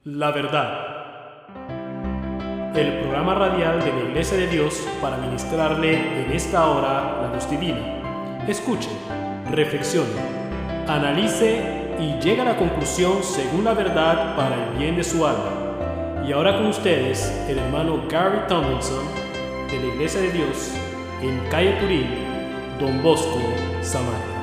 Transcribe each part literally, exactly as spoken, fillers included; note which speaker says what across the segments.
Speaker 1: La verdad. El programa radial de la Iglesia de Dios para ministrarle en esta hora la luz divina. Escuche, reflexione, analice y llegue a la conclusión según la verdad para el bien de su alma. Y ahora con ustedes, el hermano Gary Tomlinson de la Iglesia de Dios en Calle Turín, Don Bosco, Samaria.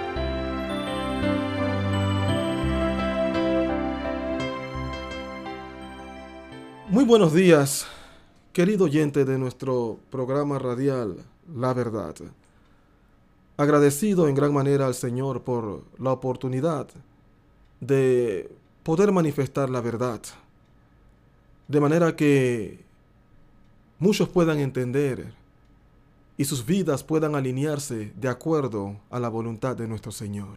Speaker 2: Muy buenos días, querido oyente de nuestro programa radial La Verdad. Agradecido en gran manera al Señor por la oportunidad de poder manifestar la verdad, de manera que muchos puedan entender y sus vidas puedan alinearse de acuerdo a la voluntad de nuestro Señor.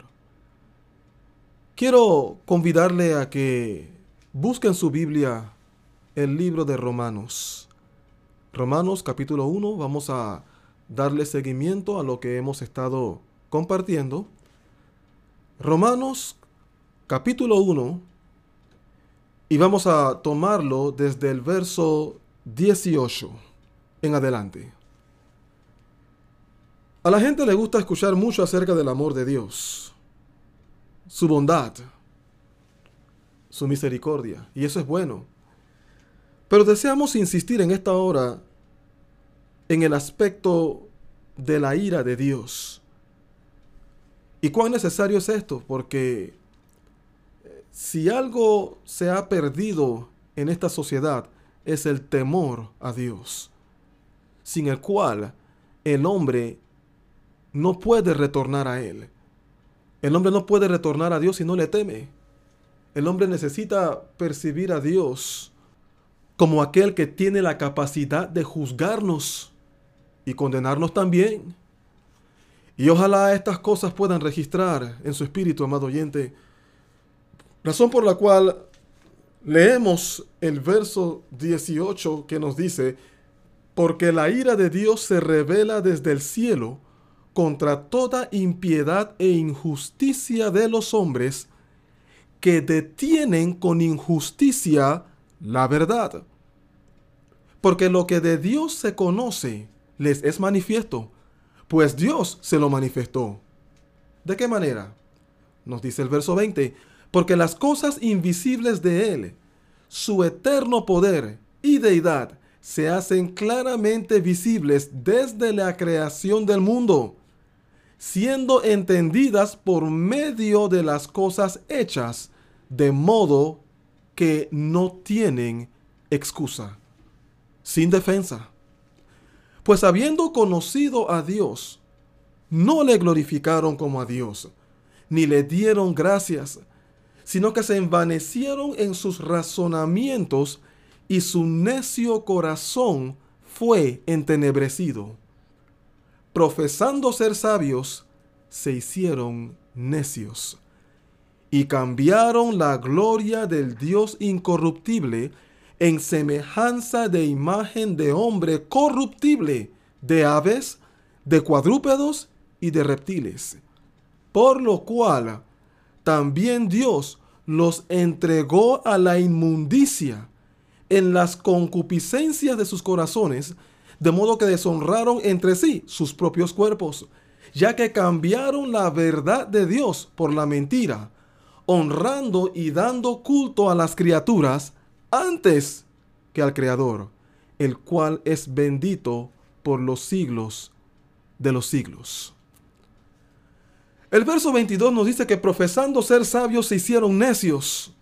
Speaker 2: Quiero convidarle a que busquen su Biblia el libro de Romanos. Romanos capítulo uno, vamos a darle seguimiento a lo que hemos estado compartiendo. Romanos capítulo uno, y vamos a tomarlo desde el verso dieciocho en adelante. A la gente le gusta escuchar mucho acerca del amor de Dios, su bondad, su misericordia, y eso es bueno. Pero deseamos insistir en esta hora en el aspecto de la ira de Dios. ¿Y cuán necesario es esto? Porque si algo se ha perdido en esta sociedad es el temor a Dios, sin el cual el hombre no puede retornar a Él. El hombre no puede retornar a Dios si no le teme. El hombre necesita percibir a Dios como aquel que tiene la capacidad de juzgarnos y condenarnos también. Y ojalá estas cosas puedan registrar en su espíritu, amado oyente. Razón por la cual leemos el verso dieciocho que nos dice: porque la ira de Dios se revela desde el cielo contra toda impiedad e injusticia de los hombres que detienen con injusticia la verdad. Porque lo que de Dios se conoce les es manifiesto, pues Dios se lo manifestó. ¿De qué manera? Nos dice el verso veinte, porque las cosas invisibles de Él, su eterno poder y deidad, se hacen claramente visibles desde la creación del mundo, siendo entendidas por medio de las cosas hechas, de modo que no tienen excusa, sin defensa. Pues habiendo conocido a Dios, no le glorificaron como a Dios, ni le dieron gracias, sino que se envanecieron en sus razonamientos, y su necio corazón fue entenebrecido. Profesando ser sabios, se hicieron necios, y cambiaron la gloria del Dios incorruptible en semejanza de imagen de hombre corruptible, de aves, de cuadrúpedos y de reptiles. Por lo cual también Dios los entregó a la inmundicia en las concupiscencias de sus corazones, de modo que deshonraron entre sí sus propios cuerpos, ya que cambiaron la verdad de Dios por la mentira, honrando y dando culto a las criaturas antes que al Creador, el cual es bendito por los siglos de los siglos. El verso veintidós nos dice que profesando ser sabios se hicieron necios,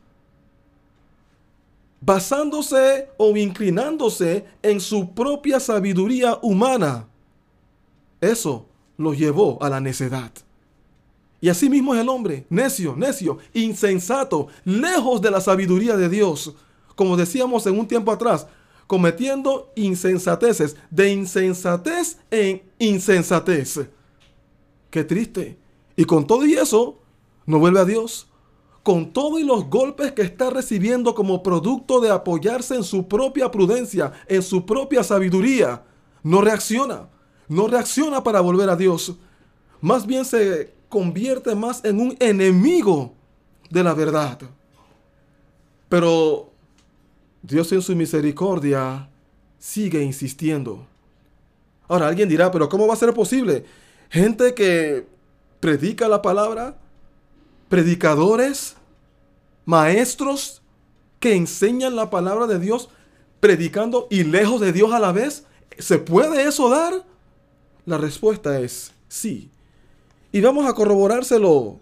Speaker 2: basándose o inclinándose en su propia sabiduría humana. Eso los llevó a la necedad. Y así mismo es el hombre, necio, necio, insensato, lejos de la sabiduría de Dios. Como decíamos en un tiempo atrás, cometiendo insensateces, de insensatez en insensatez. Qué triste. Y con todo y eso, no vuelve a Dios. Con todo y los golpes que está recibiendo como producto de apoyarse en su propia prudencia, en su propia sabiduría, no reacciona. No reacciona para volver a Dios. Más bien se convierte más en un enemigo de la verdad. Pero Dios en su misericordia sigue insistiendo. Ahora alguien dirá, pero ¿cómo va a ser posible? Gente que predica la palabra, predicadores, maestros que enseñan la palabra de Dios, predicando y lejos de Dios a la vez. ¿Se puede eso dar? La respuesta es sí. Y vamos a corroborárselo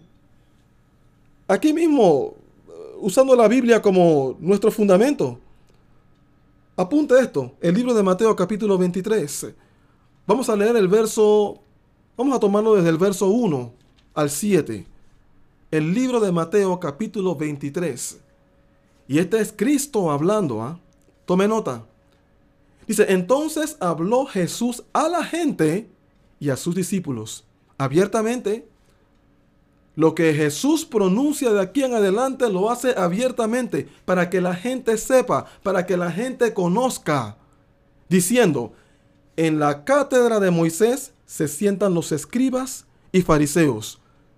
Speaker 2: aquí mismo, usando la Biblia como nuestro fundamento. Apunte esto, el libro de Mateo capítulo veintitrés. Vamos a leer el verso, vamos a tomarlo desde el verso uno al siete. El libro de Mateo capítulo veintitrés. Y este es Cristo hablando, ¿ah? ¿eh? Tome nota. Dice, entonces habló Jesús a la gente y a sus discípulos abiertamente. Lo que Jesús pronuncia de aquí en adelante lo hace abiertamente para que la gente sepa, para que la gente conozca, diciendo, en la cátedra de Moisés se sientan los escribas y fariseos.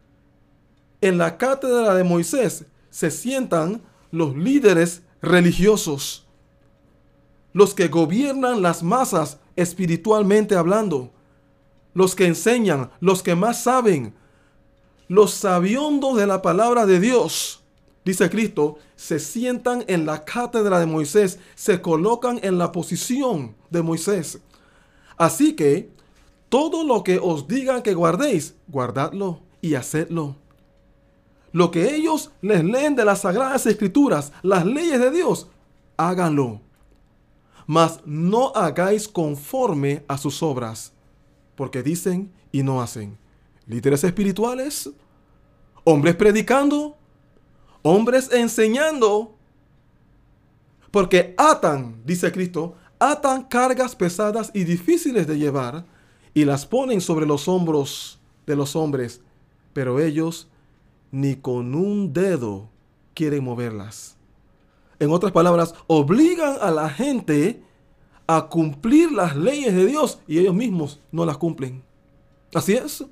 Speaker 2: En la cátedra de Moisés se sientan los líderes religiosos, los que gobiernan las masas espiritualmente hablando, los que enseñan, los que más saben, los sabiondos de la palabra de Dios, dice Cristo, se sientan en la cátedra de Moisés, se colocan en la posición de Moisés. Así que todo lo que os digan que guardéis, guardadlo y hacedlo. Lo que ellos les leen de las sagradas escrituras, las leyes de Dios, háganlo. Mas no hagáis conforme a sus obras, porque dicen y no hacen. Líderes espirituales, hombres predicando, hombres enseñando, porque atan, dice Cristo, atan cargas pesadas y difíciles de llevar y las ponen sobre los hombros de los hombres, pero ellos ni con un dedo quieren moverlas. En otras palabras, obligan a la gente a cumplir las leyes de Dios y ellos mismos no las cumplen. Así es.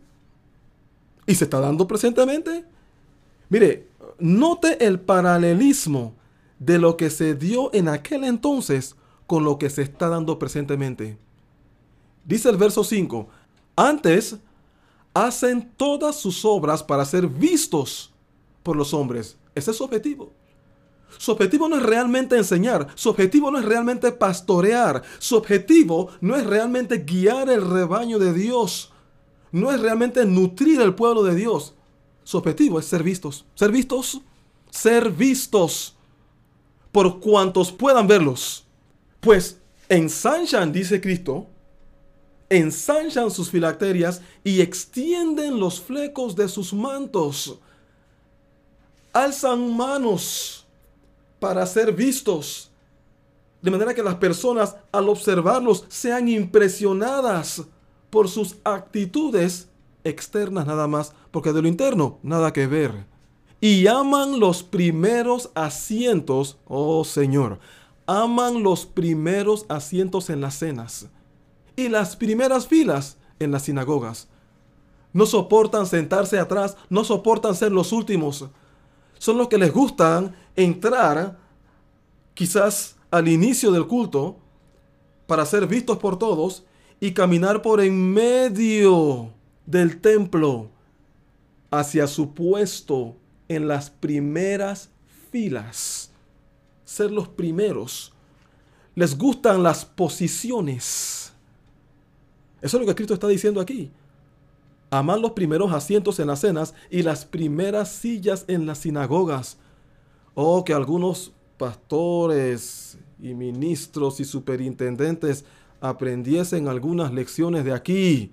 Speaker 2: Y se está dando presentemente. Mire, note el paralelismo de lo que se dio en aquel entonces con lo que se está dando presentemente. Dice el verso cinco, antes hacen todas sus obras para ser vistos por los hombres. Ese es su objetivo. Su objetivo no es realmente enseñar, su objetivo no es realmente pastorear, su objetivo no es realmente guiar el rebaño de Dios, no es realmente nutrir el pueblo de Dios. Su objetivo es ser vistos, ser vistos, ser vistos por cuantos puedan verlos. Pues ensanchan, dice Cristo, ensanchan sus filacterias y extienden los flecos de sus mantos. Alzan manos para ser vistos, de manera que las personas al observarlos sean impresionadas por sus actitudes externas nada más, porque de lo interno nada que ver. Y aman los primeros asientos, oh Señor, aman los primeros asientos en las cenas y las primeras filas en las sinagogas. No soportan sentarse atrás, no soportan ser los últimos. Son los que les gustan entrar quizás al inicio del culto para ser vistos por todos y caminar por en medio del templo hacia su puesto en las primeras filas. Ser los primeros. Les gustan las posiciones. Eso es lo que Cristo está diciendo aquí. Aman los primeros asientos en las cenas y las primeras sillas en las sinagogas. Oh, que algunos pastores y ministros y superintendentes aprendiesen algunas lecciones de aquí.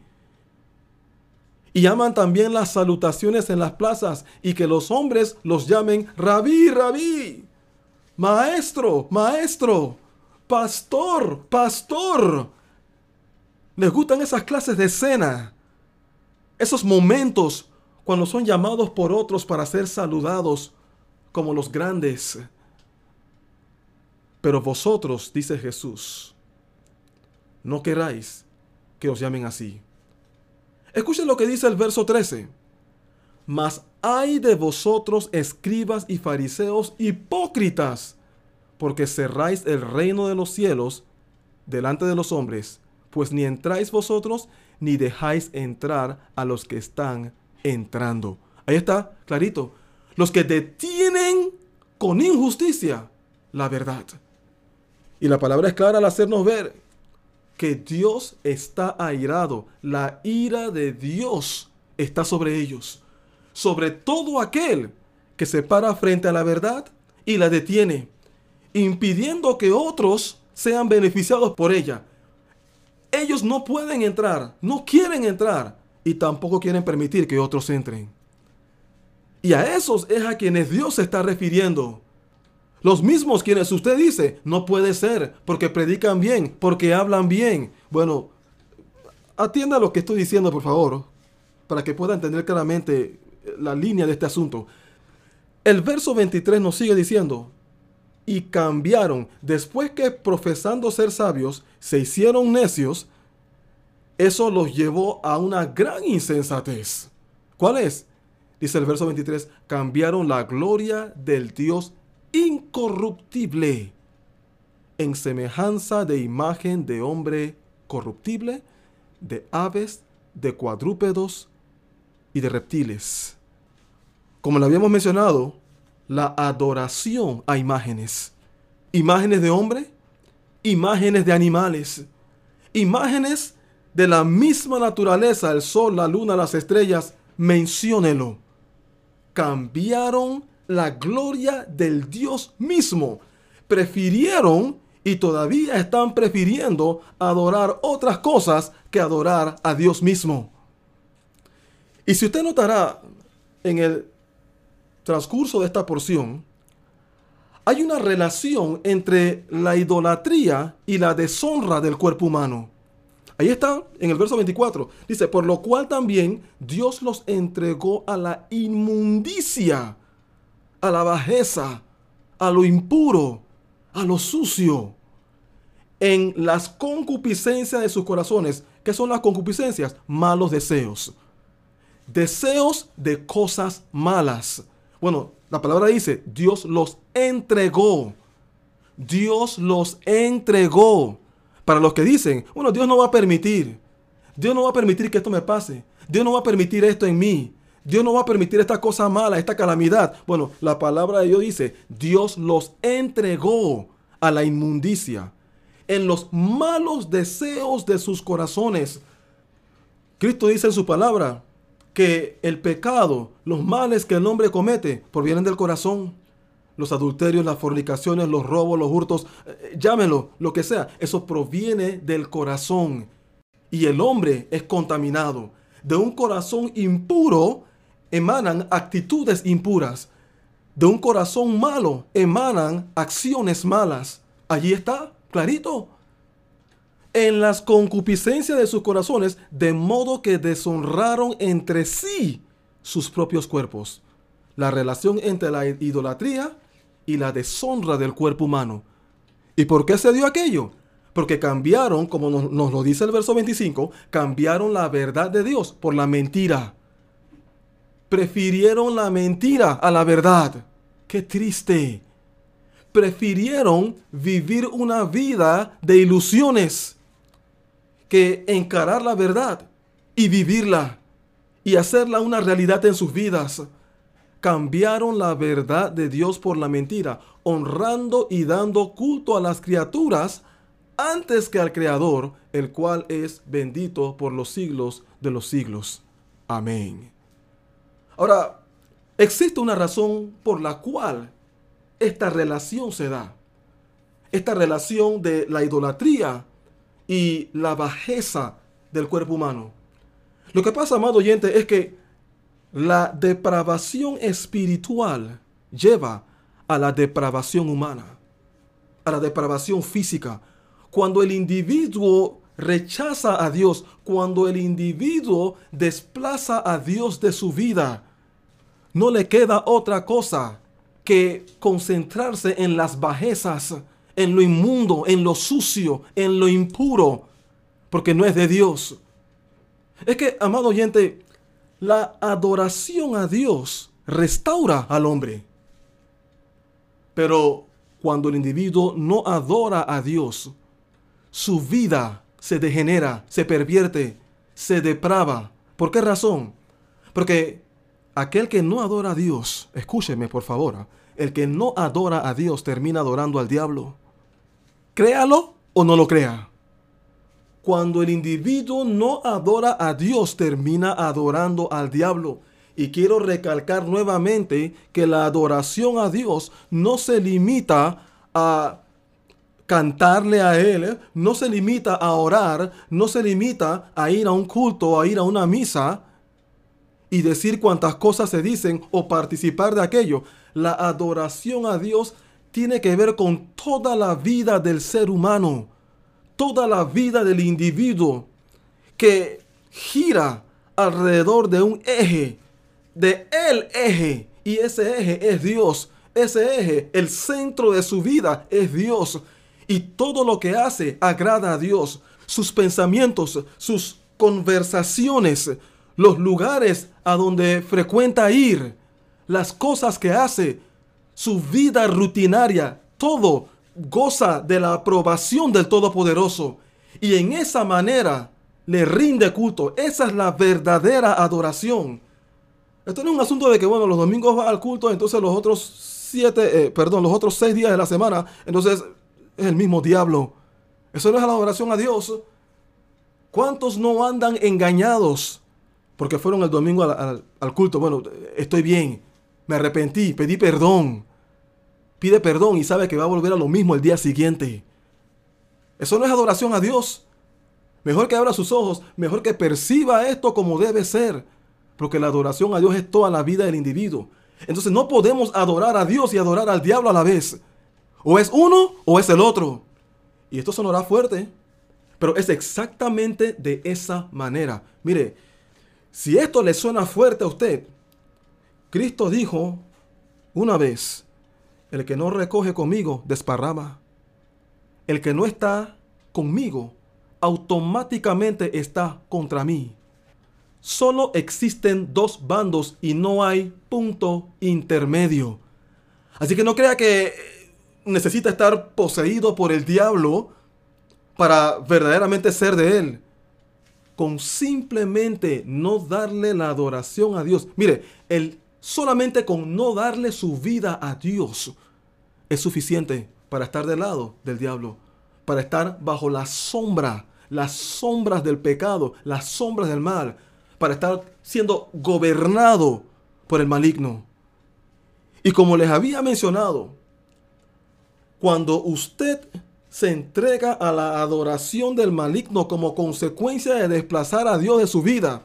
Speaker 2: Y aman también las salutaciones en las plazas y que los hombres los llamen rabí, rabí, maestro, maestro, pastor, pastor. Les gustan esas clases de cena. Esos momentos cuando son llamados por otros para ser saludados como los grandes. Pero vosotros, dice Jesús, no queráis que os llamen así. Escuchen lo que dice el verso trece. Mas ay de vosotros, escribas y fariseos hipócritas, porque cerráis el reino de los cielos delante de los hombres, pues ni entráis vosotros, ni dejáis entrar a los que están entrando. Ahí está, clarito. Los que detienen con injusticia la verdad. Y la palabra es clara al hacernos ver que Dios está airado. La ira de Dios está sobre ellos. Sobre todo aquel que se para frente a la verdad y la detiene, impidiendo que otros sean beneficiados por ella. Ellos no pueden entrar, no quieren entrar y tampoco quieren permitir que otros entren. Y a esos es a quienes Dios se está refiriendo. Los mismos quienes usted dice, no puede ser, porque predican bien, porque hablan bien. Bueno, atienda lo que estoy diciendo, por favor, para que pueda entender claramente la línea de este asunto. El verso veintitrés nos sigue diciendo, y cambiaron, después que profesando ser sabios, se hicieron necios, eso los llevó a una gran insensatez. ¿Cuál es? Dice el verso veintitrés, cambiaron la gloria del Dios incorruptible en semejanza de imagen de hombre corruptible, de aves, de cuadrúpedos y de reptiles. Como lo habíamos mencionado, la adoración a imágenes. Imágenes de hombre, imágenes de animales, imágenes de la misma naturaleza, el sol, la luna, las estrellas, menciónelo. Cambiaron la gloria del Dios mismo. Prefirieron y todavía están prefiriendo adorar otras cosas que adorar a Dios mismo. Y si usted notará en el transcurso de esta porción, hay una relación entre la idolatría y la deshonra del cuerpo humano. Ahí está, en el verso veinticuatro. Dice, por lo cual también Dios los entregó a la inmundicia, a la bajeza, a lo impuro, a lo sucio, en las concupiscencias de sus corazones. ¿Qué son las concupiscencias? Malos deseos. Deseos de cosas malas. Bueno, la palabra dice, Dios los entregó. Dios los entregó. Para los que dicen, bueno, Dios no va a permitir. Dios no va a permitir que esto me pase. Dios no va a permitir esto en mí. Dios no va a permitir esta cosa mala, esta calamidad. Bueno, la palabra de Dios dice, Dios los entregó a la inmundicia, en los malos deseos de sus corazones. Cristo dice en su palabra que el pecado, los males que el hombre comete, provienen del corazón. Los adulterios, las fornicaciones, los robos, los hurtos, eh, llámenlo, lo que sea, eso proviene del corazón. Y el hombre es contaminado. De un corazón impuro emanan actitudes impuras. De un corazón malo emanan acciones malas. Allí está, clarito. En las concupiscencias de sus corazones, de modo que deshonraron entre sí sus propios cuerpos. La relación entre la idolatría y la deshonra del cuerpo humano. ¿Y por qué se dio aquello? Porque cambiaron, como nos, nos lo dice el verso veinticinco, cambiaron la verdad de Dios por la mentira. Prefirieron la mentira a la verdad. ¡Qué triste! Prefirieron vivir una vida de ilusiones que encarar la verdad y vivirla y hacerla una realidad en sus vidas. Cambiaron la verdad de Dios por la mentira, honrando y dando culto a las criaturas antes que al Creador, el cual es bendito por los siglos de los siglos. Amén. Ahora, existe una razón por la cual esta relación se da. Esta relación de la idolatría y la bajeza del cuerpo humano. Lo que pasa, amado oyente, es que la depravación espiritual lleva a la depravación humana, a la depravación física. Cuando el individuo rechaza a Dios, cuando el individuo desplaza a Dios de su vida, no le queda otra cosa que concentrarse en las bajezas, en lo inmundo, en lo sucio, en lo impuro, porque no es de Dios. Es que, amado oyente, la adoración a Dios restaura al hombre. Pero cuando el individuo no adora a Dios, su vida se degenera, se pervierte, se deprava. ¿Por qué razón? Porque aquel que no adora a Dios, escúcheme por favor, el que no adora a Dios termina adorando al diablo. Créalo o no lo crea. Cuando el individuo no adora a Dios, termina adorando al diablo. Y quiero recalcar nuevamente que la adoración a Dios no se limita a cantarle a Él, no se limita a orar, no se limita a ir a un culto, a ir a una misa y decir cuantas cosas se dicen o participar de aquello. La adoración a Dios tiene que ver con toda la vida del ser humano, toda la vida del individuo que gira alrededor de un eje, de el eje, y ese eje es Dios. Ese eje, el centro de su vida es Dios, y todo lo que hace agrada a Dios. Sus pensamientos, sus conversaciones, los lugares a donde frecuenta ir, las cosas que hace, su vida rutinaria, todo goza de la aprobación del Todopoderoso. Y en esa manera le rinde culto. Esa es la verdadera adoración. Esto no es un asunto de que, bueno, los domingos va al culto, entonces los otros siete, eh, perdón, los otros seis días de la semana, entonces es el mismo diablo. Eso no es la adoración a Dios. ¿Cuántos no andan engañados porque fueron el domingo al, al, al culto? Bueno, estoy bien, me arrepentí, pedí perdón. Pide perdón y sabe que va a volver a lo mismo el día siguiente. Eso no es adoración a Dios. Mejor que abra sus ojos, mejor que perciba esto como debe ser. Porque la adoración a Dios es toda la vida del individuo. Entonces no podemos adorar a Dios y adorar al diablo a la vez. O es uno o es el otro. Y esto sonará fuerte, pero es exactamente de esa manera. Mire, si esto le suena fuerte a usted, Cristo dijo una vez: el que no recoge conmigo, desparrama. El que no está conmigo, automáticamente está contra mí. Solo existen dos bandos y no hay punto intermedio. Así que no crea que necesita estar poseído por el diablo para verdaderamente ser de él. Con simplemente no darle la adoración a Dios. Mire, el solamente con no darle su vida a Dios es suficiente para estar del lado del diablo, para estar bajo la sombra, las sombras del pecado, las sombras del mal, para estar siendo gobernado por el maligno. Y como les había mencionado, cuando usted se entrega a la adoración del maligno como consecuencia de desplazar a Dios de su vida,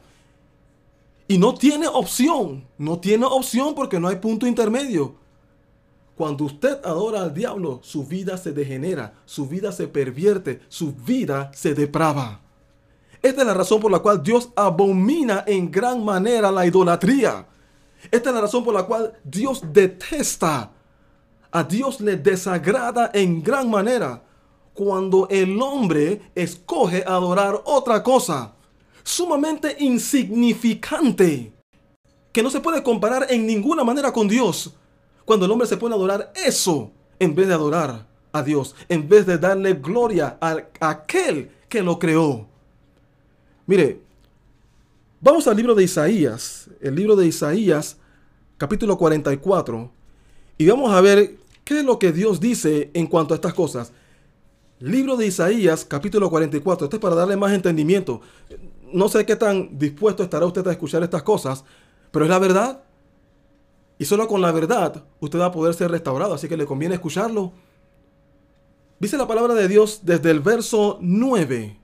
Speaker 2: y no tiene opción, no tiene opción porque no hay punto intermedio. Cuando usted adora al diablo, su vida se degenera, su vida se pervierte, su vida se deprava. Esta es la razón por la cual Dios abomina en gran manera la idolatría. Esta es la razón por la cual Dios detesta. A Dios le desagrada en gran manera cuando el hombre escoge adorar otra cosa sumamente insignificante, que no se puede comparar en ninguna manera con Dios. Cuando el hombre se pone a adorar eso en vez de adorar a Dios, en vez de darle gloria a aquel que lo creó. Mire, vamos al libro de Isaías, el libro de Isaías, capítulo cuarenta y cuatro, y vamos a ver qué es lo que Dios dice en cuanto a estas cosas. Libro de Isaías, capítulo cuarenta y cuatro, esto es para darle más entendimiento. No sé qué tan dispuesto estará usted a escuchar estas cosas, pero es la verdad. Y solo con la verdad usted va a poder ser restaurado, así que le conviene escucharlo. Dice la palabra de Dios desde el verso nueve.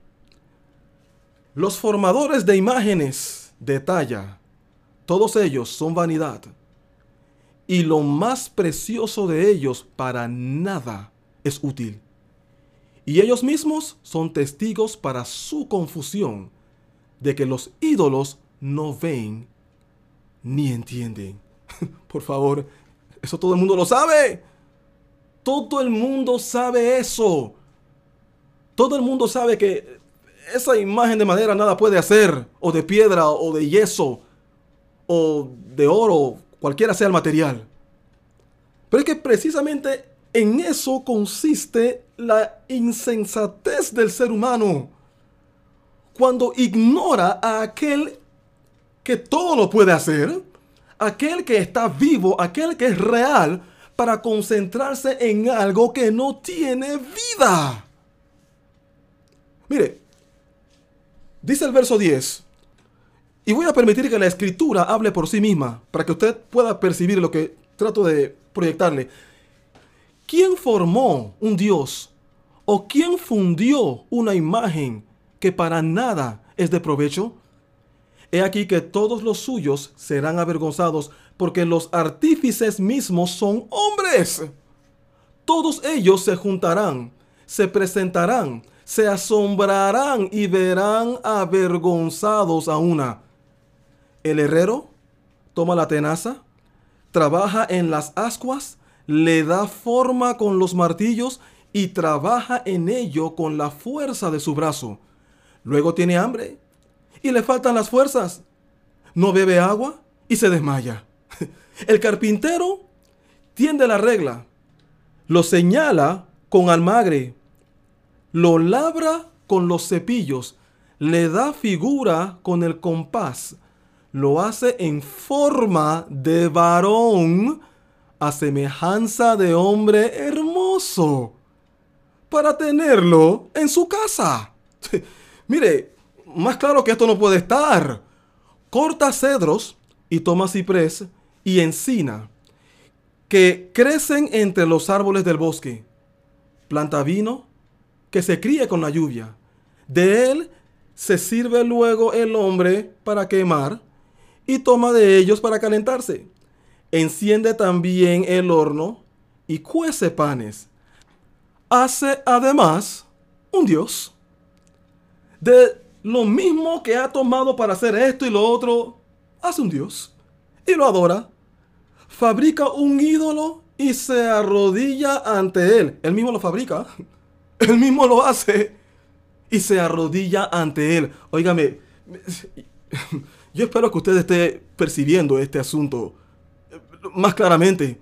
Speaker 2: Los formadores de imágenes de talla, todos ellos son vanidad, y lo más precioso de ellos para nada es útil. Y ellos mismos son testigos para su confusión de que los ídolos no ven ni entienden. Por favor, eso todo el mundo lo sabe. Todo el mundo sabe eso. Todo el mundo sabe que esa imagen de madera nada puede hacer, o de piedra, o de yeso, o de oro, cualquiera sea el material. Pero es que precisamente En eso consiste la insensatez del ser humano, cuando ignora a aquel que todo lo puede hacer, aquel que está vivo, aquel que es real, para concentrarse en algo que no tiene vida. Mire, dice el verso diez, y voy a permitir que la escritura hable por sí misma, para que usted pueda percibir lo que trato de proyectarle. ¿Quién formó un Dios? ¿O quién fundió una imagen que para nada es de provecho? He aquí que todos los suyos serán avergonzados, porque los artífices mismos son hombres. Todos ellos se juntarán, se presentarán, se asombrarán y verán avergonzados a una. El herrero toma la tenaza, trabaja en las ascuas, le da forma con los martillos y trabaja en ello con la fuerza de su brazo. Luego tiene hambre y le faltan las fuerzas. No bebe agua y se desmaya. El carpintero tiende la regla, lo señala con almagre, lo labra con los cepillos, le da figura con el compás, lo hace en forma de varón, a semejanza de hombre hermoso, para tenerlo en su casa. Mire, más claro que esto no puede estar. Corta cedros y toma ciprés y encina, que crecen entre los árboles del bosque. Planta vino, que se cría con la lluvia. De él se sirve luego el hombre para quemar, y toma de ellos para calentarse. Enciende también el horno y cuece panes. Hace además un Dios. De lo mismo que ha tomado para hacer esto y lo otro, hace un Dios y lo adora. Fabrica un ídolo y se arrodilla ante él. Él mismo lo fabrica, él mismo lo hace y se arrodilla ante él. Óigame, yo espero que usted esté percibiendo este asunto más claramente.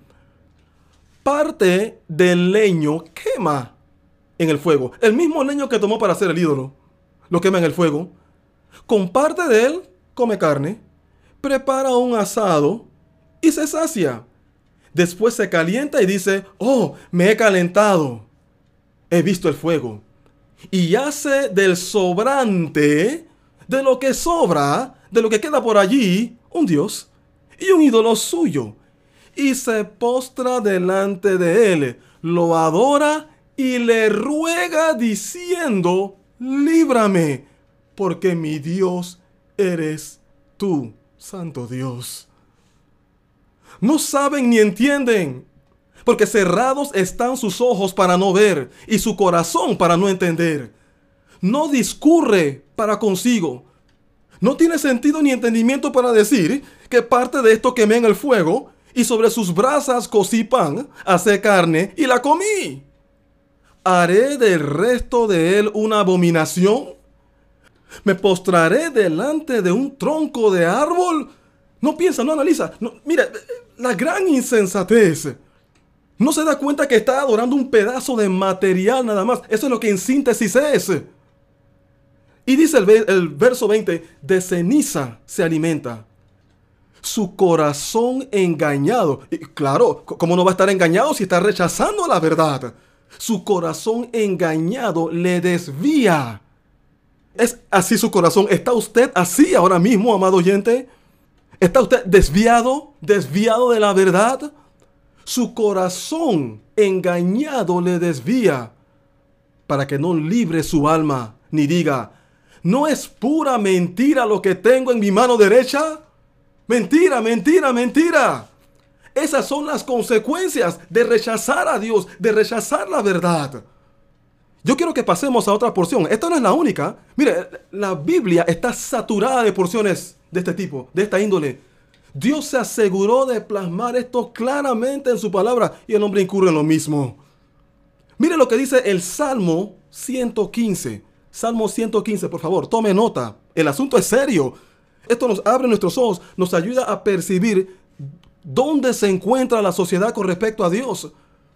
Speaker 2: Parte del leño quema en el fuego. El mismo leño que tomó para hacer el ídolo, lo quema en el fuego. Con parte de él come carne, prepara un asado y se sacia. Después se calienta y dice: oh, me he calentado, he visto el fuego. Y hace del sobrante, de lo que sobra, de lo que queda por allí, un Dios y un ídolo suyo. Y se postra delante de él, lo adora y le ruega diciendo: líbrame, porque mi Dios eres tú, Santo Dios. No saben ni entienden, porque cerrados están sus ojos para no ver y su corazón para no entender. No discurre para consigo. No tiene sentido ni entendimiento para decir que parte de esto quemé en el fuego y sobre sus brasas cocí pan, asé carne y la comí. ¿Haré del resto de él una abominación? ¿Me postraré delante de un tronco de árbol? No piensa, no analiza. No, mira, la gran insensatez. No se da cuenta que está adorando un pedazo de material nada más. Eso es lo que en síntesis es. Y dice el, el verso veinte, de ceniza se alimenta. Su corazón engañado. Y claro, ¿cómo no va a estar engañado si está rechazando la verdad? Su corazón engañado le desvía. ¿Es así su corazón? ¿Está usted así ahora mismo, amado oyente? ¿Está usted desviado, desviado de la verdad? Su corazón engañado le desvía, para que no libre su alma, ni diga: ¿no es pura mentira lo que tengo en mi mano derecha? Mentira, mentira, mentira. Esas son las consecuencias de rechazar a Dios, de rechazar la verdad. Yo quiero que pasemos a otra porción. Esta no es la única. Mire, la Biblia está saturada de porciones de este tipo, de esta índole. Dios se aseguró de plasmar esto claramente en su palabra y el hombre incurre en lo mismo. Mire lo que dice el Salmo ciento quince. Salmo ciento quince, por favor, tome nota. El asunto es serio. Esto nos abre nuestros ojos, nos ayuda a percibir dónde se encuentra la sociedad con respecto a Dios.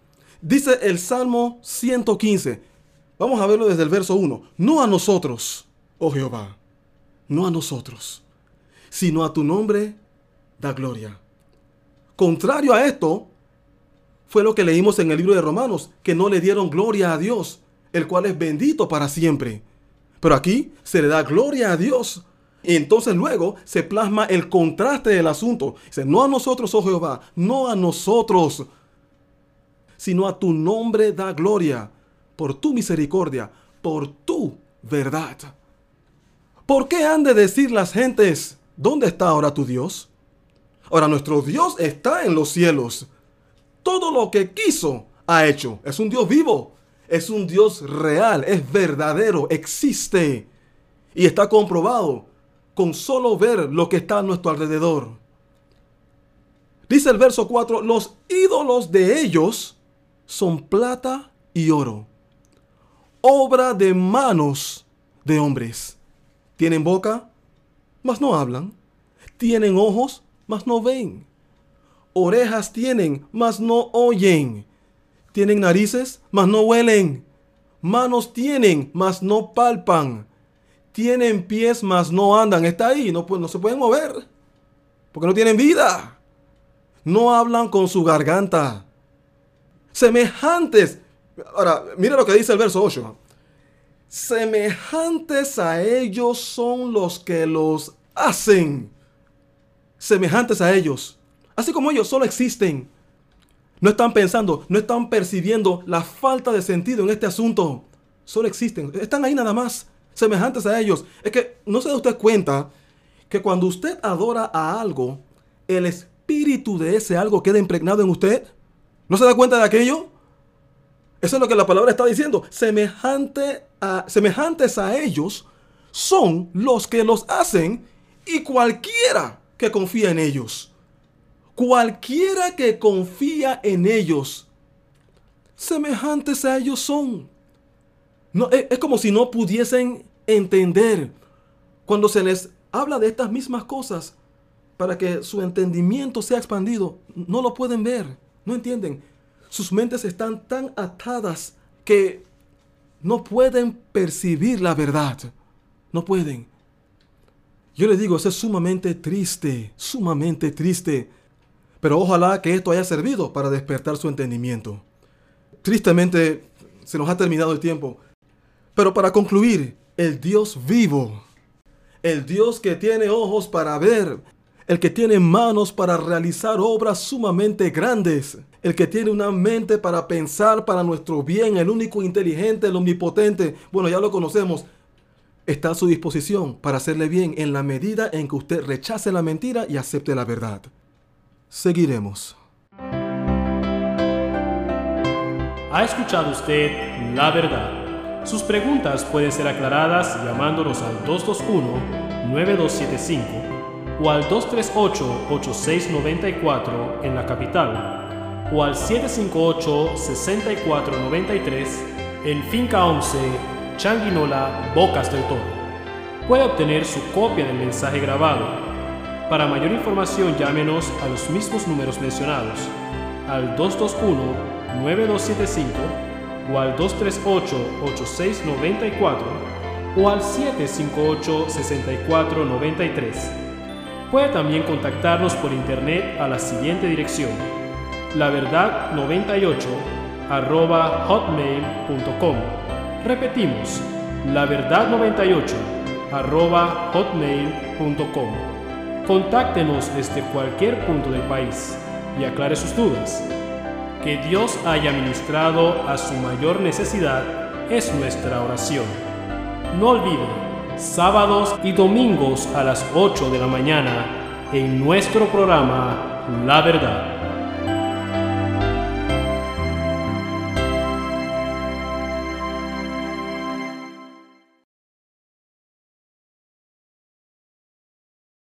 Speaker 2: Dice el Salmo ciento quince. Vamos a verlo desde el verso uno. No a nosotros, oh Jehová, no a nosotros, sino a tu nombre da gloria. Contrario a esto, fue lo que leímos en el libro de Romanos, que no le dieron gloria a Dios, el cual es bendito para siempre. Pero aquí se le da gloria a Dios. Y entonces luego se plasma el contraste del asunto. Dice, no a nosotros, oh Jehová, no a nosotros, sino a tu nombre da gloria, por tu misericordia, por tu verdad. ¿Por qué han de decir las gentes, ¿dónde está ahora tu Dios? Ahora, nuestro Dios está en los cielos. Todo lo que quiso ha hecho. Es un Dios vivo. Es un Dios real. Es verdadero. Existe. Y está comprobado con solo ver lo que está a nuestro alrededor. Dice el verso cuatro, los ídolos de ellos son plata y oro, obra de manos de hombres. Tienen boca, mas no hablan. Tienen ojos, mas no ven. Orejas tienen, mas no oyen. Tienen narices, mas no huelen. Manos tienen, mas no palpan. Tienen pies, mas no andan. Está ahí, no, no se pueden mover, porque no tienen vida. No hablan con su garganta. Semejantes. Ahora, mira lo que dice el verso ocho. Semejantes a ellos son los que los hacen. Semejantes a ellos. Así como ellos solo existen. No están pensando, no están percibiendo la falta de sentido en este asunto. Solo existen. Están ahí nada más. Semejantes a ellos. Es que no se da usted cuenta que cuando usted adora a algo, el espíritu de ese algo queda impregnado en usted. ¿No se da cuenta de aquello? Eso es lo que la palabra está diciendo. Semejante a, semejantes a ellos son los que los hacen, y cualquiera que confía en ellos. Cualquiera que confía en ellos. Semejantes a ellos son. No, es, es como si no pudiesen entender cuando se les habla de estas mismas cosas para que su entendimiento sea expandido. No lo pueden ver, no entienden. Sus mentes están tan atadas que no pueden percibir la verdad. No pueden. Yo les digo, eso es sumamente triste, sumamente triste. Pero ojalá que esto haya servido para despertar su entendimiento. Tristemente, se nos ha terminado el tiempo. Pero para concluir, el Dios vivo, el Dios que tiene ojos para ver, el que tiene manos para realizar obras sumamente grandes, el que tiene una mente para pensar para nuestro bien, el único inteligente, el omnipotente, bueno, ya lo conocemos, está a su disposición para hacerle bien en la medida en que usted rechace la mentira y acepte la verdad. Seguiremos.
Speaker 1: ¿Ha escuchado usted La Verdad? Sus preguntas pueden ser aclaradas llamándonos al dos dos uno, nueve dos siete cinco o al dos tres ocho, ocho seis nueve cuatro en la capital, o al siete cinco ocho, seis cuatro nueve tres en Finca once, Changuinola, Bocas del Toro. Puede obtener su copia del mensaje grabado. Para mayor información, llámenos a los mismos números mencionados, al dos dos uno, nueve dos siete cinco o al dos tres ocho, ocho seis nueve cuatro o al siete cinco ocho, seis cuatro nueve tres. Puede también contactarnos por internet a la siguiente dirección: la verdad noventa y ocho arroba hotmail punto com. Repetimos, la verdad noventa y ocho arroba hotmail punto com. Contáctenos desde cualquier punto del país y aclare sus dudas. Que Dios haya ministrado a su mayor necesidad es nuestra oración. No olvide, sábados y domingos a las ocho de la mañana en nuestro programa La Verdad.